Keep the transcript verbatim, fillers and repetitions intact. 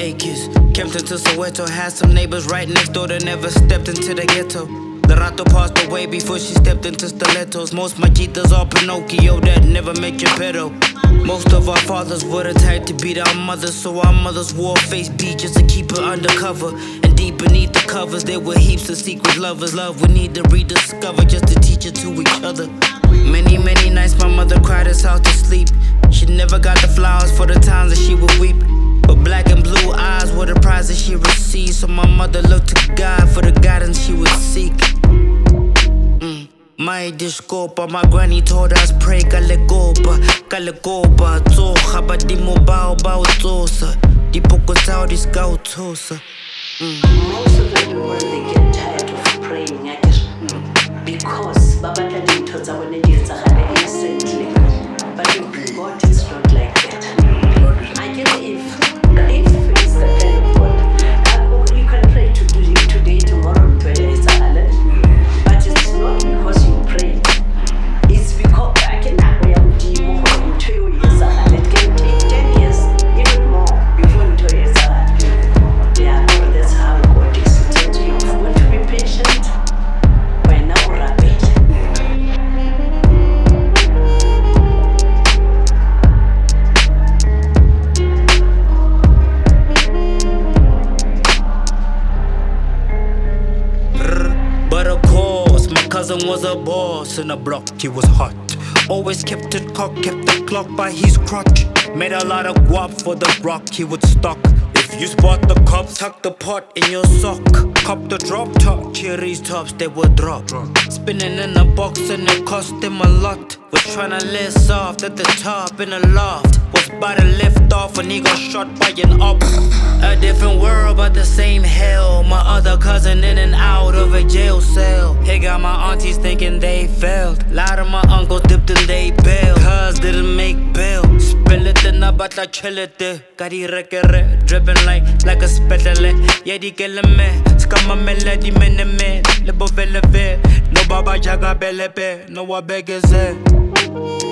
acres. Kempton to Soweto, had some neighbors right next door that never stepped into the ghetto. Lerato passed away before she stepped into stilettos. Most machitas are Pinocchio that never make your pedo. Most of our fathers were the type to beat our mothers, so our mothers wore face beat just to keep her undercover. And deep beneath the covers, there were heaps of secret lovers. Love we need to rediscover just to teach it to each other. Many, many nights my mother cried us out to sleep. She never got the flowers for the times that she would weep, but black and blue eyes were the prize that she received. So my mother looked to God for the guidance she would seek. mm. My discopa, my granny told us pray kalegoba, kalegoba, tsoha, but di mo bao bao tsosa, di poko tao di skau tsosa. Most of the people they get tired of praying, I guess, because Baba Tadi told us when it is innocently, but God is not like that. I guess if if it's the kind of God, uh, you can pray to do it today, tomorrow, whether it's a halal, but it's not because you pray. It's because I can agree with you in two years. It can take ten years, even more, before in two years. Yeah, that's how God is. So you want to be patient. When now rapid. But of course, my cousin was a boss in the block, he was hot. Always kept it cocked, kept the clock by his crotch. Made a lot of guap for the rock he would stock. If you spot the cops, tuck the pot in your sock. Cop the drop top, cherries tops, they would drop. Spinning in a box and it cost him a lot. Was tryna live soft at the top in the loft. Was about to lift off and he got shot by an op. A different world but the same hell. My other cousin in and out of a jail cell. He got my aunties thinking they failed. Lot of my uncles dipped in they bail. Cuz didn't make bail. Spill it in a batla chill it there. Kari rekere, dripping like like a spetele. Yedi keleme, skama melody meneme. Lebo veleve, no baba jaga belepe, no wabegeze.